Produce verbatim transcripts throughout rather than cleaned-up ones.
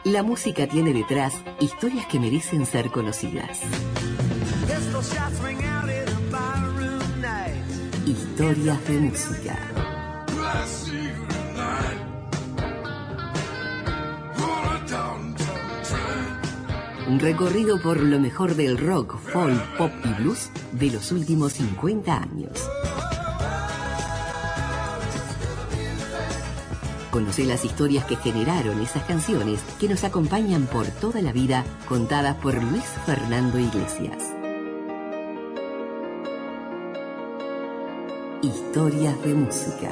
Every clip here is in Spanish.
La música tiene detrás historias que merecen ser conocidas. Historias de música. Un recorrido por lo mejor del rock, folk, pop y blues de los últimos cincuenta años. Conoce las historias que generaron esas canciones que nos acompañan por toda la vida, contadas por Luis Fernando Iglesias. Historias de música.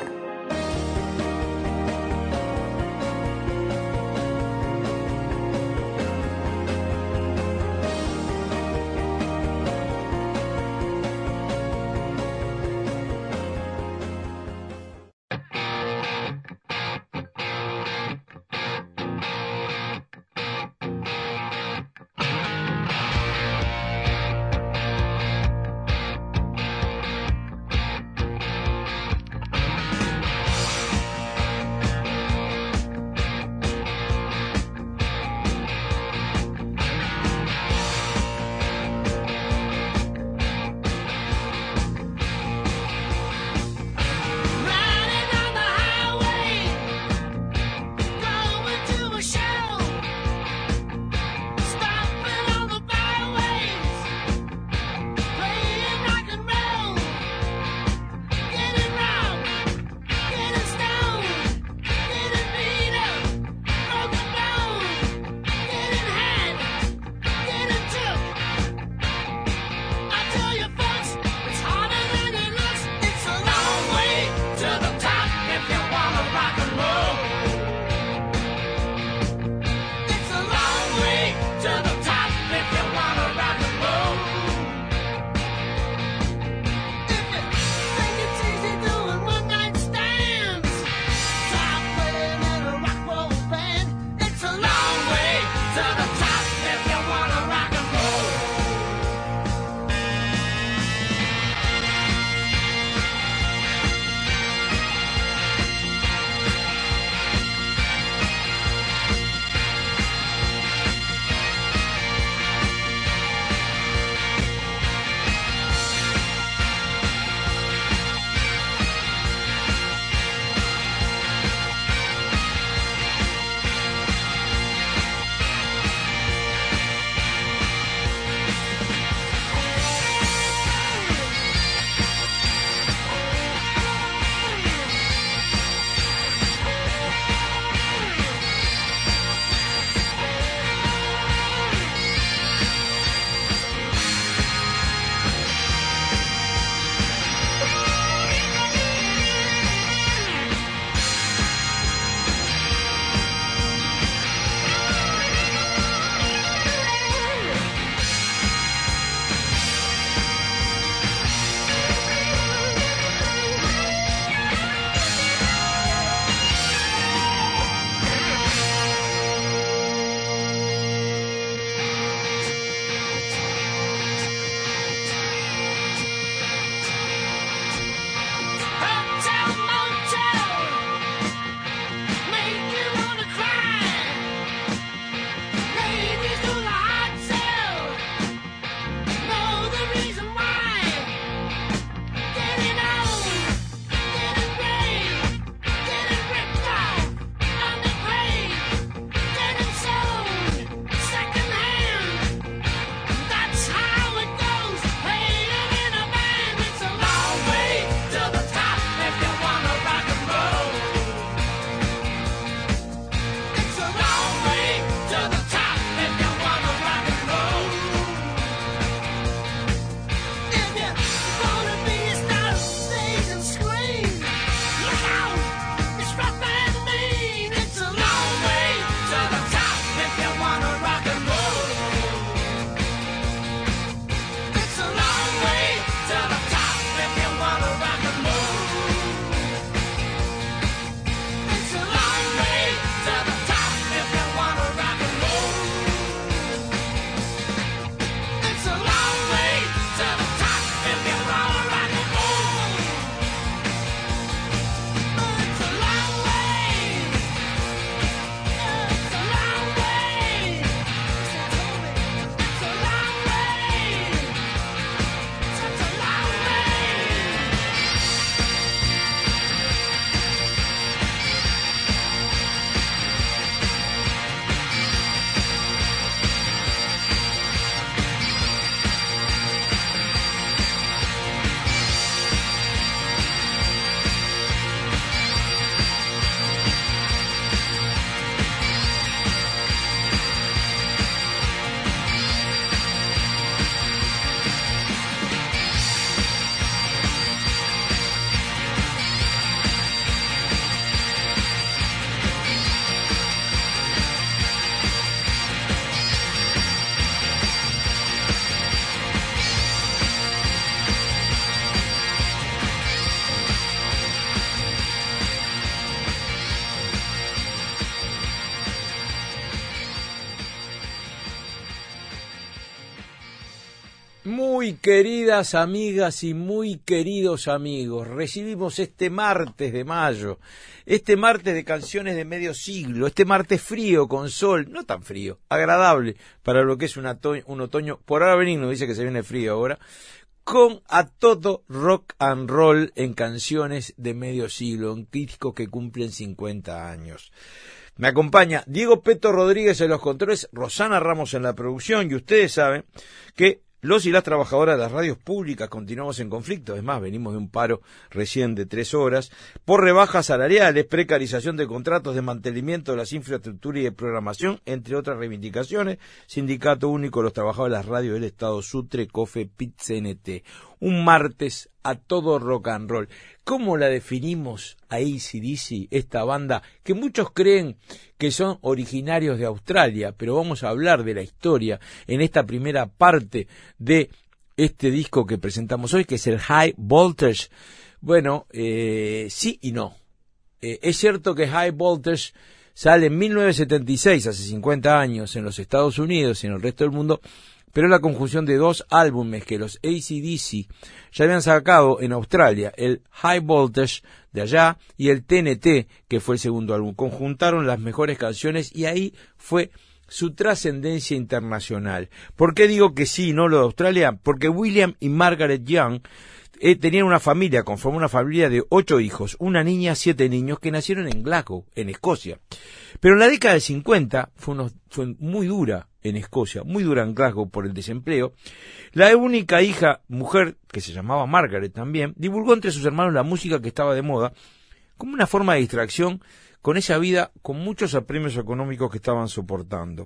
Muy queridas amigas y muy queridos amigos, recibimos este martes de mayo, este martes de canciones de medio siglo, este martes frío con sol, no tan frío, agradable para lo que es un, otoño, un otoño, por ahora benigno, dice que se viene frío ahora, con a todo rock and roll en canciones de medio siglo, en discos que cumplen cincuenta años. Me acompaña Diego Peto Rodríguez en los controles, Rosana Ramos en la producción, y ustedes saben que los y las trabajadoras de las radios públicas continuamos en conflicto. Es más, venimos de un paro recién de tres horas por rebajas salariales, precarización de contratos, desmantelamiento de las infraestructuras y de programación, entre otras reivindicaciones. Sindicato Único de los Trabajadores de las Radios del Estado, SUTRE, COFE, P I T, C N T. Un martes a todo rock and roll. ¿Cómo la definimos a A C D C, esta banda que muchos creen que son originarios de Australia? Pero vamos a hablar de la historia en esta primera parte de este disco que presentamos hoy, que es el High Voltage. Bueno, eh, sí y no. Eh, es cierto que High Voltage sale en mil novecientos setenta y seis, hace cincuenta años, en los Estados Unidos y en el resto del mundo, pero es la conjunción de dos álbumes que los A C D C ya habían sacado en Australia, el High Voltage de allá y el T N T, que fue el segundo álbum. Conjuntaron las mejores canciones y ahí fue su trascendencia internacional. ¿Por qué digo que sí y no lo de Australia? Porque William y Margaret Young eh, tenían una familia, conformó una familia de ocho hijos, una niña, siete niños, que nacieron en Glasgow, en Escocia. Pero en la década del cincuenta fue, unos, fue muy dura en Escocia, muy dura en Glasgow por el desempleo. La única hija, mujer, que se llamaba Margaret también, divulgó entre sus hermanos la música que estaba de moda, como una forma de distracción con esa vida, con muchos apremios económicos que estaban soportando.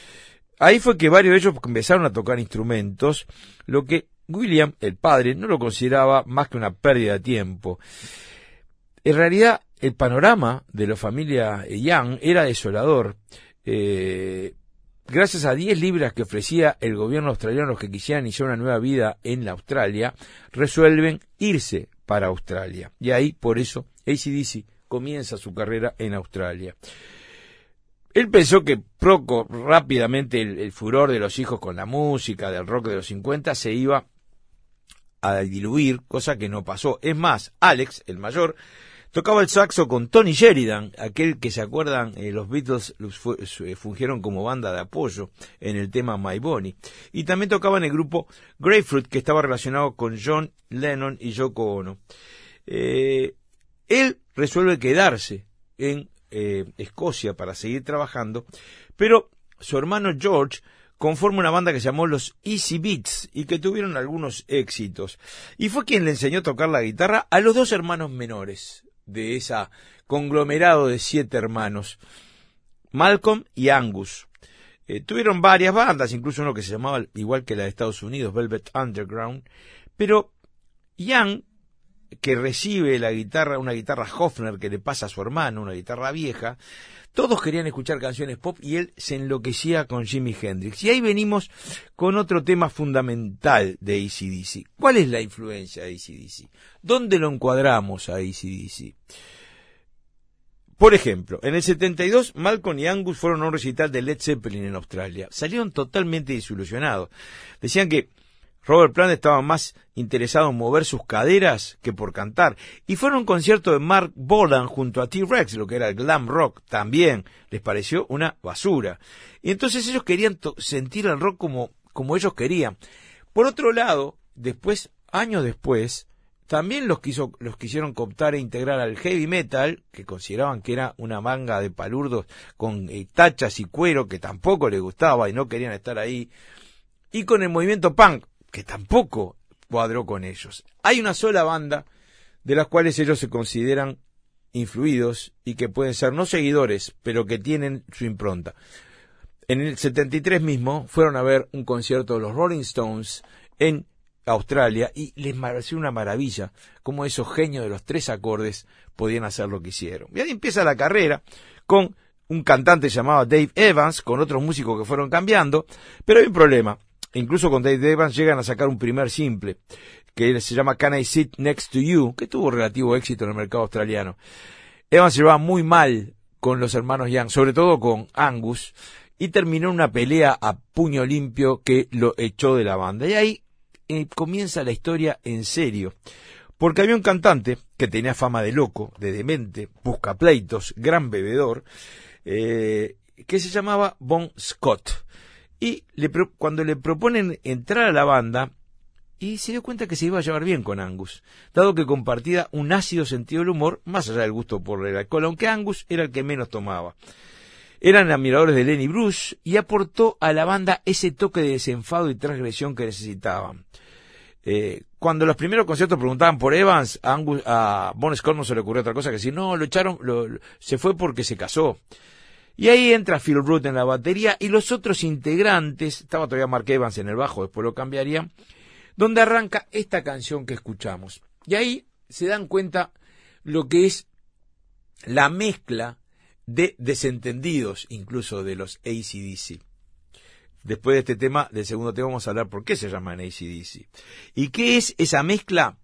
Ahí fue que varios de ellos empezaron a tocar instrumentos, lo que William, el padre, no lo consideraba más que una pérdida de tiempo. En realidad, el panorama de la familia Young era desolador. Eh, gracias a diez libras que ofrecía el gobierno australiano a los que quisieran iniciar una nueva vida en la Australia, resuelven irse para Australia. Y ahí, por eso, A C D C comienza su carrera en Australia. Él pensó que poco rápidamente el, el furor de los hijos con la música, del rock de los cincuenta, se iba a diluir, cosa que no pasó. Es más, Alex, el mayor, tocaba el saxo con Tony Sheridan, aquel que se acuerdan, eh, los Beatles fu fungieron como banda de apoyo en el tema My Bonnie. Y también tocaba en el grupo Grapefruit, que estaba relacionado con John Lennon y Yoko Ono. Eh, él resuelve quedarse en eh, Escocia para seguir trabajando, pero su hermano George conforma una banda que se llamó los Easy Beats y que tuvieron algunos éxitos. Y fue quien le enseñó a tocar la guitarra a los dos hermanos menores de esa conglomerado de siete hermanos, Malcolm y Angus. Eh, tuvieron varias bandas, incluso uno que se llamaba igual que la de Estados Unidos, Velvet Underground, pero Young, que recibe la guitarra, una guitarra Hofner que le pasa a su hermano, una guitarra vieja, todos querían escuchar canciones pop y él se enloquecía con Jimi Hendrix. Y ahí venimos con otro tema fundamental de A C D C. ¿Cuál es la influencia de A C D C? ¿Dónde lo encuadramos a A C D C? Por ejemplo, en el setenta y dos, Malcolm y Angus fueron a un recital de Led Zeppelin en Australia. Salieron totalmente desilusionados. Decían que Robert Plant estaba más interesado en mover sus caderas que por cantar. Y fueron a un concierto de Mark Bolan junto a T-Rex, lo que era el glam rock. También les pareció una basura. Y entonces ellos querían sentir el rock como, como ellos querían. Por otro lado, después, años después, también los, quiso, los quisieron cooptar e integrar al heavy metal, que consideraban que era una manga de palurdos con eh, tachas y cuero, que tampoco les gustaba y no querían estar ahí. Y con el movimiento punk, que tampoco cuadró con ellos. Hay una sola banda de las cuales ellos se consideran influidos y que pueden ser no seguidores, pero que tienen su impronta. En el setenta y tres mismo fueron a ver un concierto de los Rolling Stones en Australia y les pareció una maravilla cómo esos genios de los tres acordes podían hacer lo que hicieron. Y ahí empieza la carrera con un cantante llamado Dave Evans, con otros músicos que fueron cambiando, pero hay un problema. Incluso con Dave Evans llegan a sacar un primer simple que se llama Can I Sit Next to You, que tuvo relativo éxito en el mercado australiano. Evans se llevaba muy mal con los hermanos Young, sobre todo con Angus, y terminó una pelea a puño limpio que lo echó de la banda. Y ahí eh, comienza la historia en serio. Porque había un cantante que tenía fama de loco, de demente, buscapleitos, gran bebedor, eh, que se llamaba Bon Scott. Y le, cuando le proponen entrar a la banda, y se dio cuenta que se iba a llevar bien con Angus, dado que compartía un ácido sentido del humor, más allá del gusto por el alcohol, aunque Angus era el que menos tomaba. Eran admiradores de Lenny Bruce y aportó a la banda ese toque de desenfado y transgresión que necesitaban. Eh, cuando los primeros conciertos preguntaban por Evans, a, Angus, a Bon Scott no se le ocurrió otra cosa que decir, no, lo echaron, lo, lo, se fue porque se casó. Y ahí entra Phil Rudd en la batería y los otros integrantes, estaba todavía Mark Evans en el bajo, después lo cambiarían, donde arranca esta canción que escuchamos. Y ahí se dan cuenta lo que es la mezcla de desentendidos, incluso de los A C D C. Después de este tema, del segundo tema, vamos a hablar por qué se llaman A C D C. ¿Y qué es esa mezcla?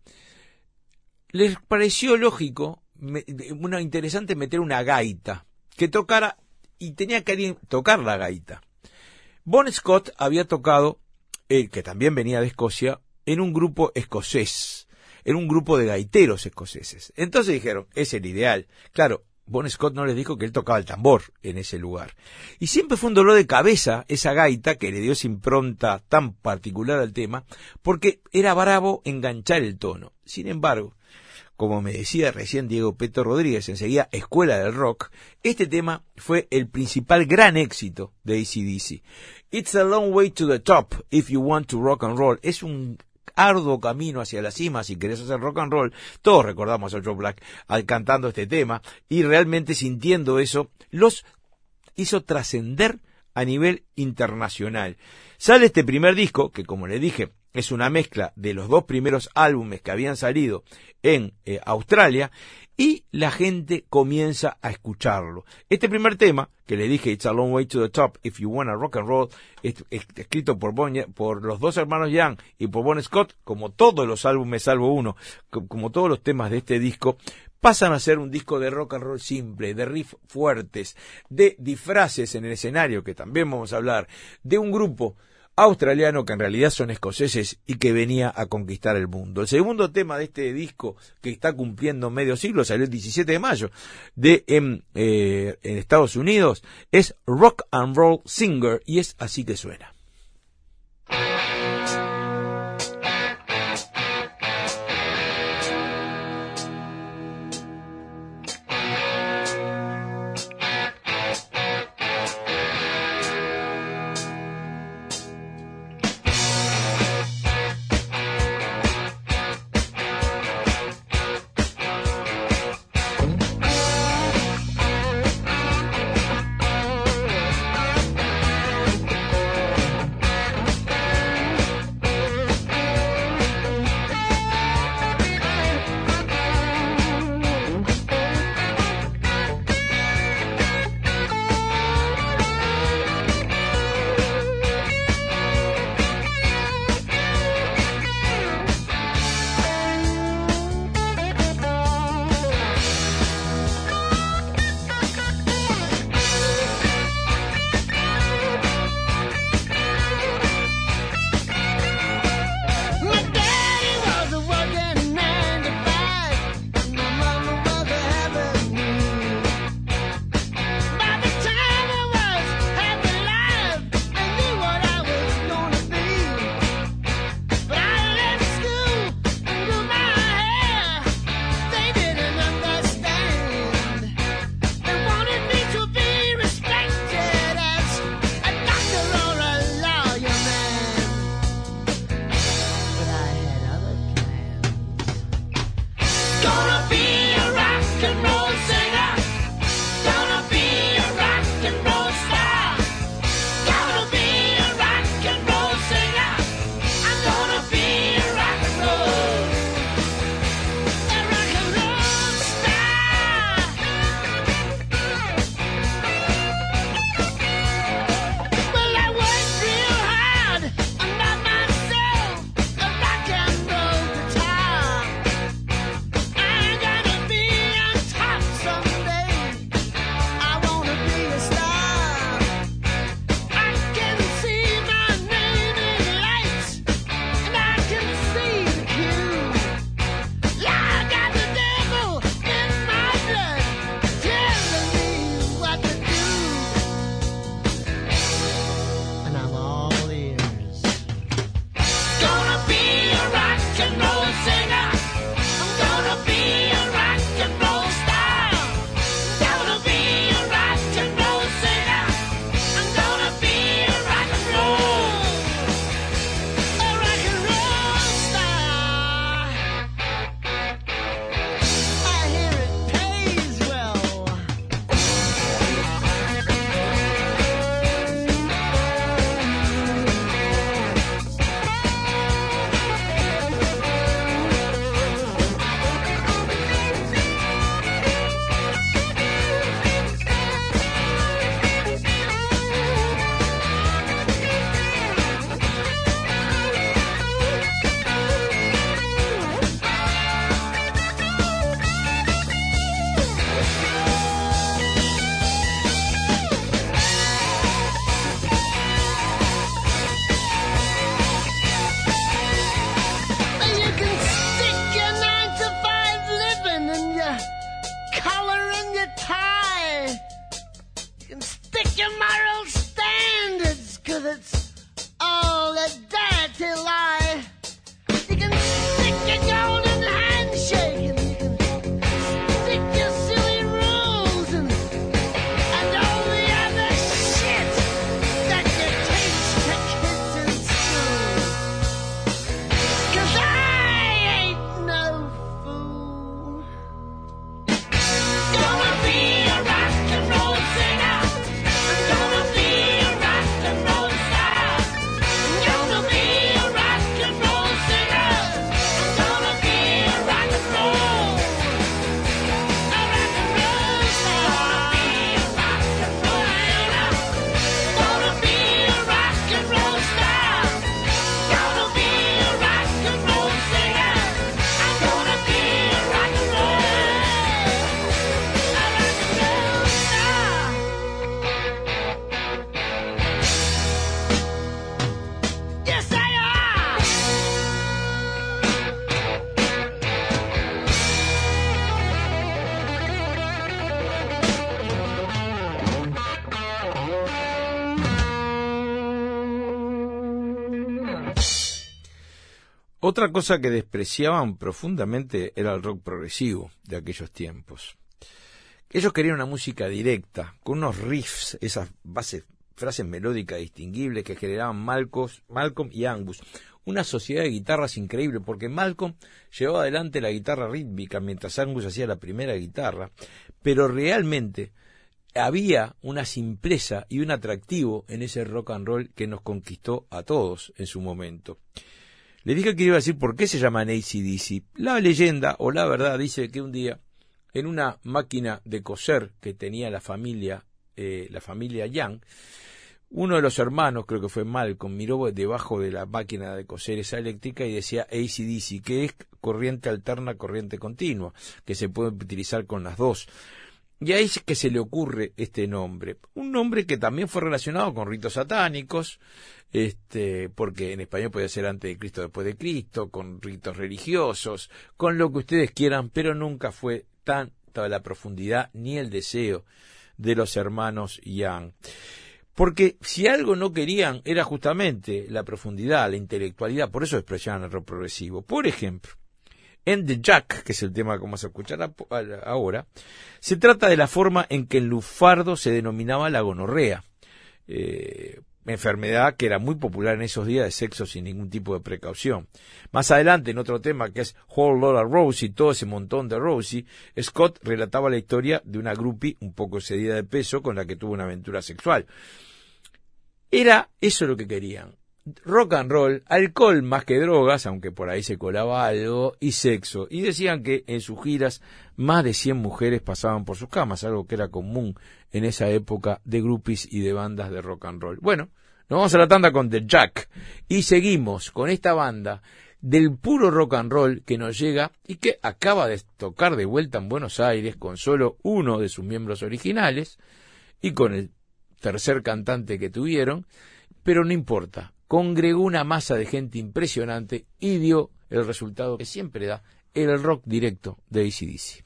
Les pareció lógico, una interesante meter una gaita, que tocara, y tenía que alguien tocar la gaita. Bon Scott había tocado, eh, que también venía de Escocia, en un grupo escocés, en un grupo de gaiteros escoceses. Entonces dijeron, es el ideal. Claro, Bon Scott no les dijo que él tocaba el tambor en ese lugar. Y siempre fue un dolor de cabeza esa gaita que le dio esa impronta tan particular al tema, porque era bravo enganchar el tono. Sin embargo, como me decía recién Diego Peto Rodríguez, enseguida Escuela del Rock, este tema fue el principal gran éxito de A C D C. It's a long way to the top if you want to rock and roll. Es un arduo camino hacia la cima si querés hacer rock and roll. Todos recordamos a Joe Black al cantando este tema y realmente sintiendo eso los hizo trascender a nivel internacional. Sale este primer disco que, como le dije, es una mezcla de los dos primeros álbumes que habían salido en eh, Australia y la gente comienza a escucharlo. Este primer tema, que le dije, It's a Long Way to the Top If You Wanna Rock and Roll, es, es, escrito por, bon, por los dos hermanos Young y por Bon Scott, como todos los álbumes salvo uno, como todos los temas de este disco, pasan a ser un disco de rock and roll simple, de riffs fuertes, de disfraces en el escenario, que también vamos a hablar, de un grupo australiano que en realidad son escoceses y que venía a conquistar el mundo. El segundo tema de este disco, que está cumpliendo medio siglo, salió el diecisiete de mayo de en, eh, en Estados Unidos, es Rock and Roll Singer y es así que suena. stick your moral standards, 'cause it's all a dirty lie. You can stick your golden handshake and you can stick your silly rules and, and all the other shit that you teach to kids in school. 'Cause I ain't no fool. Gonna be a rock and roll singer. I'm gonna be a rock and roll star. I'm gonna be a rock and roll singer. I'm gonna be a rock and roll, a rock and roll star. Gonna be a rock and roll star. Gonna be a rock and roll singer. I'm gonna be a rock and roll, a rock and roll star. Yes, I are. Otra cosa que despreciaban profundamente era el rock progresivo de aquellos tiempos. Ellos querían una música directa, con unos riffs, esas bases, frases melódicas distinguibles que generaban Malcolm, Malcolm y Angus. Una sociedad de guitarras increíble, porque Malcolm llevaba adelante la guitarra rítmica mientras Angus hacía la primera guitarra, pero realmente había una simpleza y un atractivo en ese rock and roll que nos conquistó a todos en su momento. Les dije que iba a decir por qué se llaman A C D C. La leyenda o la verdad dice que un día, en una máquina de coser que tenía la familia, eh, la familia Young, uno de los hermanos, creo que fue Malcolm, miró debajo de la máquina de coser esa eléctrica y decía A C D C, que es corriente alterna, corriente continua, que se puede utilizar con las dos. Y ahí es que se le ocurre este nombre. Un nombre que también fue relacionado con ritos satánicos, este, porque en español puede ser antes de Cristo, después de Cristo, con ritos religiosos, con lo que ustedes quieran, pero nunca fue tanta la profundidad ni el deseo de los hermanos Young. Porque si algo no querían era justamente la profundidad, la intelectualidad, por eso despreciaban el rock progresivo. Por ejemplo, en The Jack, que es el tema que vamos a escuchar ahora, se trata de la forma en que en lufardo se denominaba la gonorrea, eh, enfermedad que era muy popular en esos días de sexo sin ningún tipo de precaución. Más adelante, en otro tema que es Whole Lotta Rosie, todo ese montón de Rosie, Scott relataba la historia de una groupie un poco excedida de peso con la que tuvo una aventura sexual. Era eso lo que querían. Rock and roll, alcohol más que drogas, aunque por ahí se colaba algo, y sexo. Y decían que en sus giras más de cien mujeres pasaban por sus camas, algo que era común en esa época de groupies y de bandas de rock and roll. Bueno, nos vamos a la tanda con The Jack y seguimos con esta banda del puro rock and roll que nos llega y que acaba de tocar de vuelta en Buenos Aires con solo uno de sus miembros originales y con el tercer cantante que tuvieron, pero no importa. Congregó una masa de gente impresionante y dio el resultado que siempre da el rock directo de A C D C.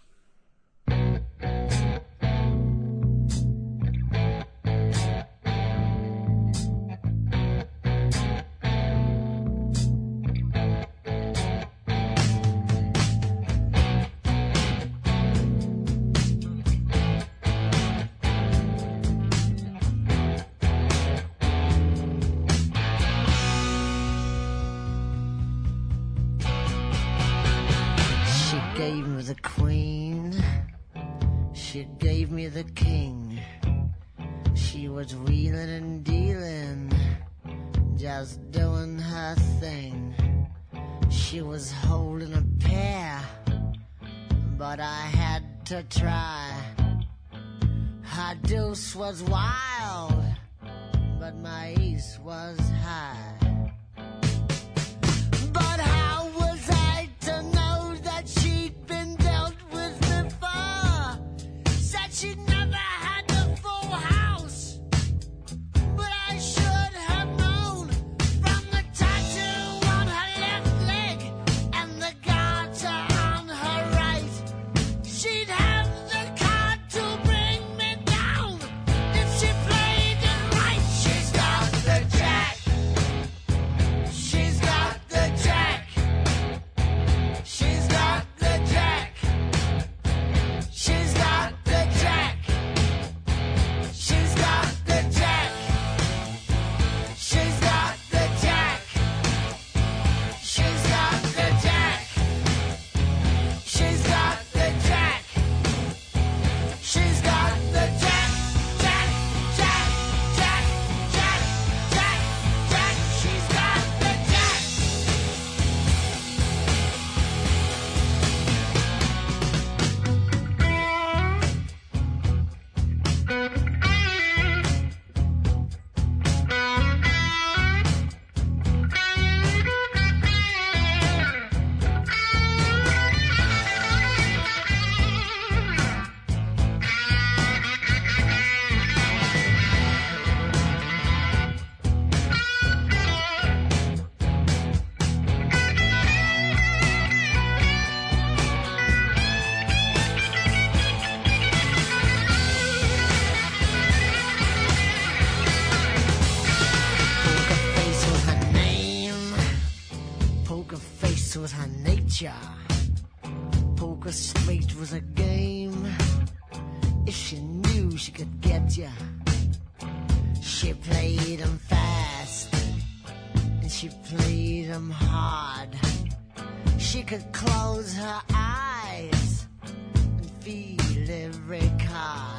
The king, she was wheeling and dealing, just doing her thing. She was holding a pair, but I had to try. Her deuce was wild, but my ace was high. But how was I to know that she'd been dealt with before? Said she'd never had the full house, but I should have known from the tattoo on her left leg and the garter on her right. She'd have the card to bring me down if she played was a game. If she knew she could get ya, she played 'em fast and she played 'em hard. She could close her eyes and feel every card.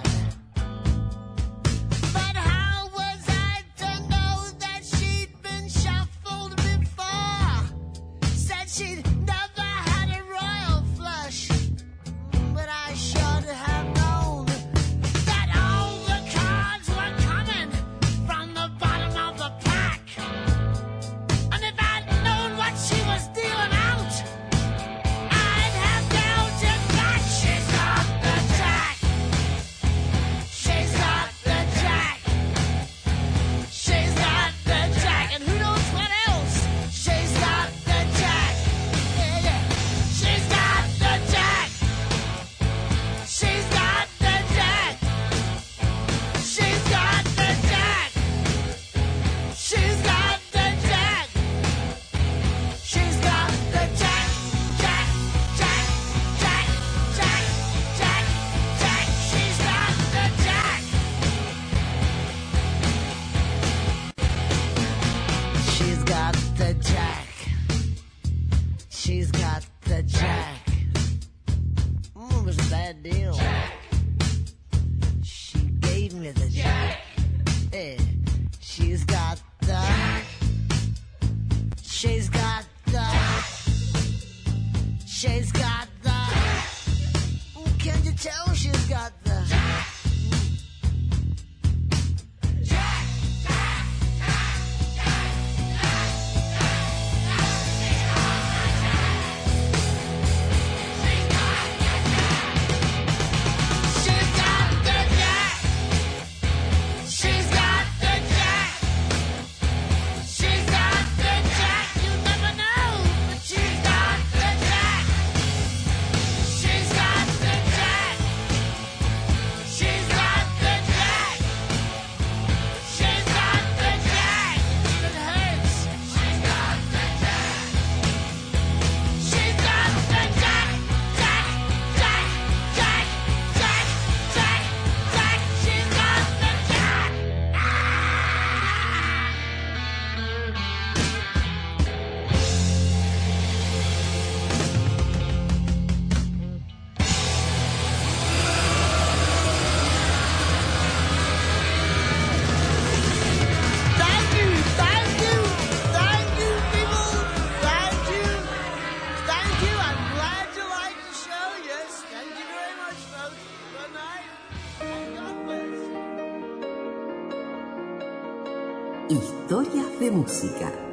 But how was I to know that she'd been shuffled before? Said she'd never had a royal flush, but I should have known that all the cards were coming from the bottom of the pack. And if I'd known what she was dealing out, I'd have dealt it back. She's got the jack. She's got the jack. She's got the jack. And who knows what else? She's got the jack. Yeah, yeah. She's got the jack. She's got the jack. She's got the jack. She's got the jack. She's got the jack. Jack, jack, jack, jack, jack, jack. She's got the jack. She's got the jack. She's got the jack. Mm, it was a bad deal. She gave me the jack. Yeah. She's got the. She's got the. She's got the. Mm, Can't you tell she's got the? She's got the jack. She's got the jack. She's got the jack. You never know, but she's got the jack. She's got the jack. She's got the jack. She's got the jack. It hurts. She's got the jack. She's got the jack. Jack, jack, jack, jack, jack, jack. She's got the jack. Thank you, thank you, thank you, people, thank you, thank you. I'm glad you like the show. Yes, thank you very much, folks. Good night, and God bless. Historias de música.